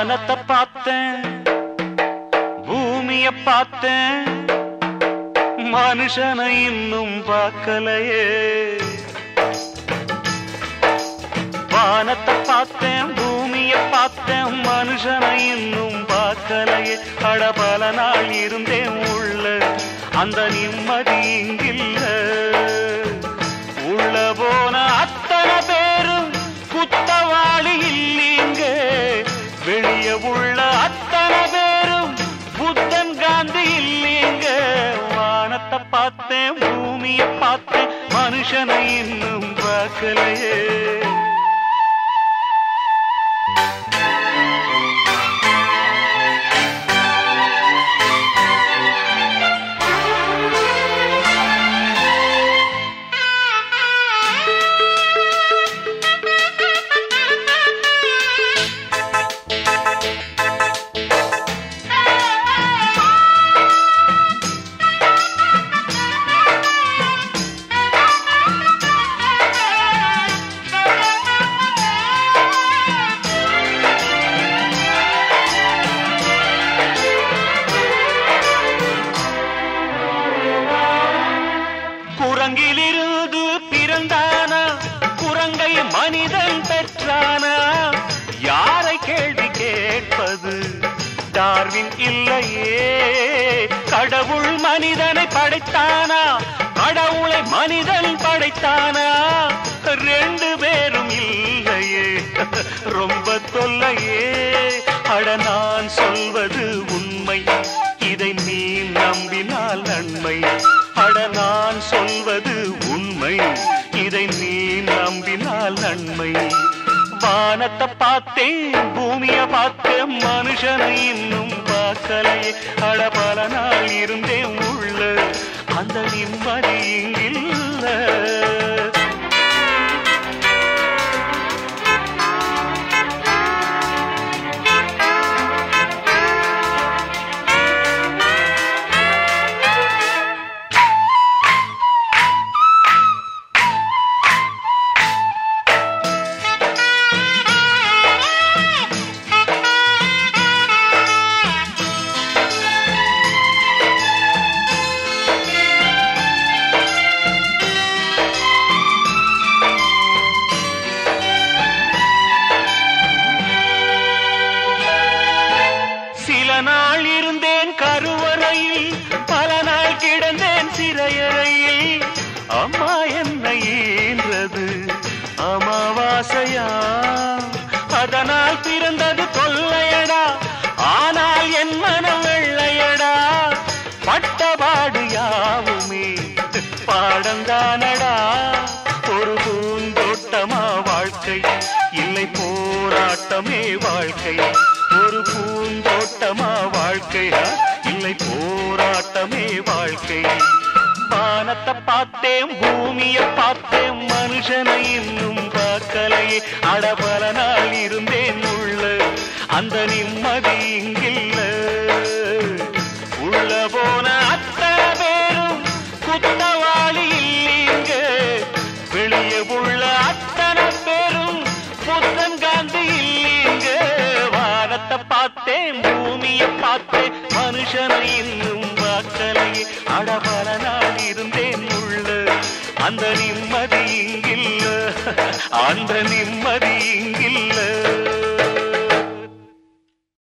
வானத்தை பார்த்தேன், பூமிய பார்த்தேன், மனுஷனை இன்னும் பார்க்கலையே. வானத்தை பார்த்தேன், பூமிய பார்த்தேன், மனுஷனை இன்னும் பார்க்கலையே. அட பல நாள் இருந்தேன் உள்ள, அந்த நிம்மதி இங்கில்ல. உள்ள போன அத்தனை பேரும் குத்தவாளி இல்லீங்க, வெளியே உள்ள அத்தனை பேரும் புத்தன் காந்தி இல்லீங்க. வானத்தை பார்த்தேன், பூமிய பார்த்தேன், மனுஷனை இன்னும் பார்க்கலையே. குரங்கிலிருந்து பிறந்தானா, குரங்கை மனிதன் பெற்றானா? யாரை கேள்வி கேட்பது, டார்வின் இல்லையே. கடவுள் மனிதனை படைத்தானா, கடவுளை மனிதன் படைத்தானா? ரெண்டு பேரும் இல்லையே, ரொம்ப தொல்லையே. அட நான் சொல்வது உண்மை, இதை நீ நம்பினால் நன்மை. அட நான் சொல்வது உண்மை, இதை நீ நம்பினால் நன்மை. வானத்தை பார்த்தேன், பூமிய பார்த்தேன், மனுஷனை இன்னும் பார்க்கலையே. அட பல நாள் இருந்தேன் உள்ள, அந்த நிம்மதி இங்கில்ல. நாள் இருந்தேன் கருவறையில், பல நாள் கிடந்தேன் சிறையறையில். அம்மா என்னை ஈன்றது அமாவாசையா, அதனால் பிறந்தது தொல்லையடா. ஆனால் என் மனம் வெள்ளையடா. பட்டபாடு யாவுமே பாடந்தானடா. ஒரு பூந்தோட்டமா வாழ்க்கை, இல்லை போராட்டமே வாழ்க்கை. ஒரு பூந்தோட்டமா வாழ்க்கையா, இல்லை போராட்டமே வாழ்க்கை. வானத்தை பார்த்தேன், பூமிய பார்த்தேன், மனுஷனை இன்னும் பார்க்கலையே. அட பல நாள் இருந்தேன் உள்ள, அந்த நிம்மதி இங்கில்ல. உள்ள போன அத்தனை பேரும் குத்தவாளி இல்லீங்க, வெளியே உள்ள அத்தனை பேரும் புத்தன் காந்தி இல்லீங்க. வானத்தை பார்த்தேன், பூமிய பார்த்தேன், மனுஷனை இன்னும் பார்க்கலையே. அட பல நாள் இருந்தேன் உள்ள, அந்த நிம்மதி இங்கில்ல, அந்த நிம்மதி இங்கில்ல.